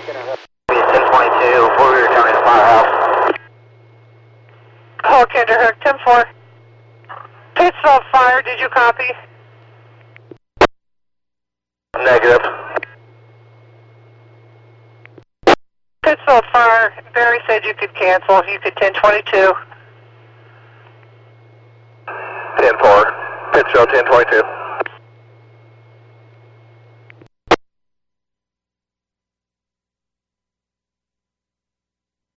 1022, we're returning to firehouse. Hello, Kinderhook, 10-4. Pittsville fire, did you copy? Negative. Pittsville fire, Barry said you could cancel. You could 1022. 10-4. Pittsville 1022.